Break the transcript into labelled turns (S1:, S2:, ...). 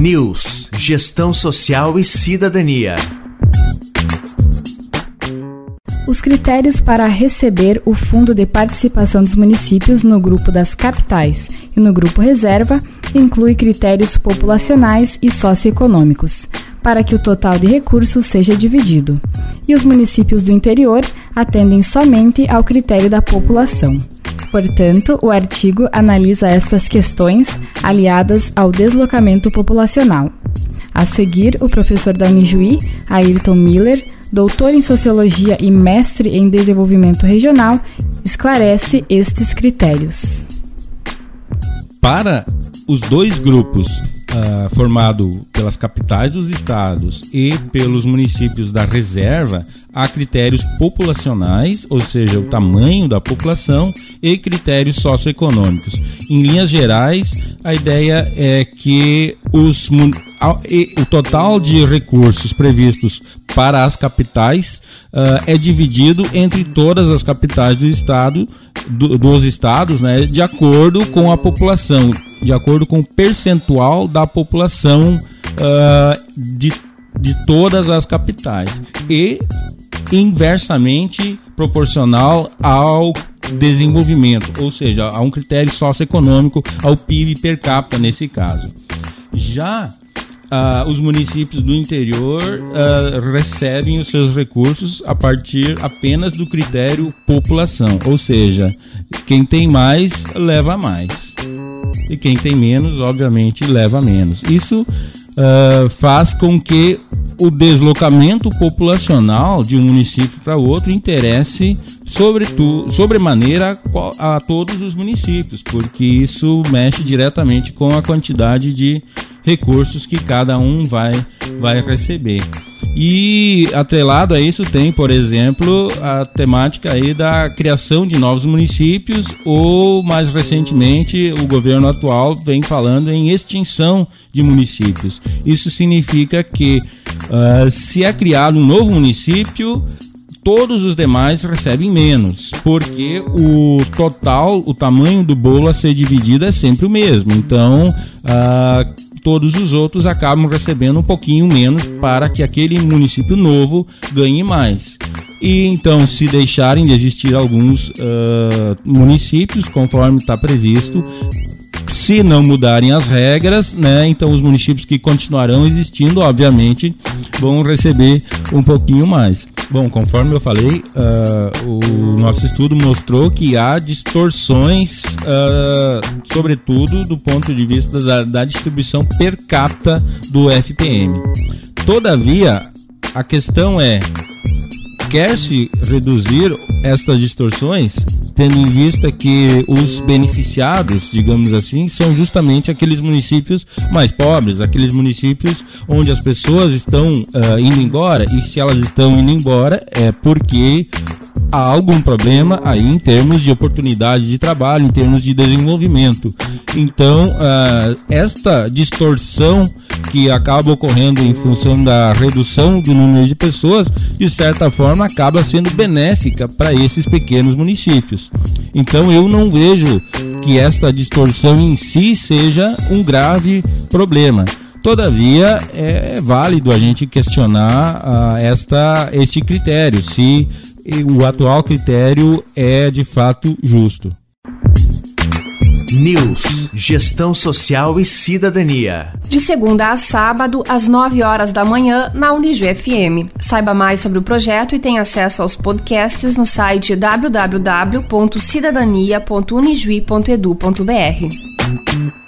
S1: News, Gestão Social e Cidadania.
S2: Os critérios para receber o Fundo de Participação dos Municípios no grupo das capitais e no grupo reserva inclui critérios populacionais e socioeconômicos, para que o total de recursos seja dividido. E os municípios do interior atendem somente ao critério da população. Portanto, o artigo analisa estas questões aliadas ao deslocamento populacional. A seguir, o professor da Unijuí, Ayrton Miller, doutor em Sociologia e mestre em Desenvolvimento Regional, esclarece estes critérios.
S3: Para os dois grupos, formado pelas capitais dos estados e pelos municípios da reserva, há critérios populacionais, ou seja, o tamanho da população, e critérios socioeconômicos. Em linhas gerais, a ideia é que o total de recursos previstos para as capitais é dividido entre todas as capitais do estado, dos estados, né, de acordo com a população, de acordo com o percentual da população de todas as capitais e inversamente proporcional ao desenvolvimento, ou seja, a um critério socioeconômico, ao PIB per capita nesse caso. Já os municípios do interior recebem os seus recursos a partir apenas do critério população, ou seja, quem tem mais leva mais e quem tem menos, obviamente, leva menos. Isso faz com que deslocamento populacional de um município para outro interesse sobremaneira a todos os municípios, porque isso mexe diretamente com a quantidade de recursos que cada um vai receber. E atrelado a isso tem, por exemplo, a temática aí da criação de novos municípios, ou mais recentemente o governo atual vem falando em extinção de municípios. Isso significa que se é criado um novo município, todos os demais recebem menos, porque o tamanho do bolo a ser dividido é sempre o mesmo. Então, todos os outros acabam recebendo um pouquinho menos para que aquele município novo ganhe mais. E então, se deixarem de existir alguns municípios, conforme está previsto, se não mudarem as regras, né, então os municípios que continuarão existindo, obviamente, vão receber um pouquinho mais. Bom, conforme eu falei, o nosso estudo mostrou que há distorções, sobretudo do ponto de vista da distribuição per capita do FPM. Todavia, a questão é, quer-se reduzir estas distorções, tendo em vista que os beneficiados, digamos assim, são justamente aqueles municípios mais pobres, aqueles municípios onde as pessoas estão indo embora, e se elas estão indo embora é porque há algum problema aí em termos de oportunidade de trabalho, em termos de desenvolvimento. Então, esta distorção que acaba ocorrendo em função da redução do número de pessoas, de certa forma, acaba sendo benéfica para esses pequenos municípios. Então, eu não vejo que esta distorção em si seja um grave problema. Todavia, é válido a gente questionar este critério, se o atual critério é de fato justo.
S1: News, Gestão Social e Cidadania.
S4: De segunda a sábado, às 9 horas da manhã, na Unijuí FM. Saiba mais sobre o projeto e tenha acesso aos podcasts no site www.cidadania.unijuí.edu.br.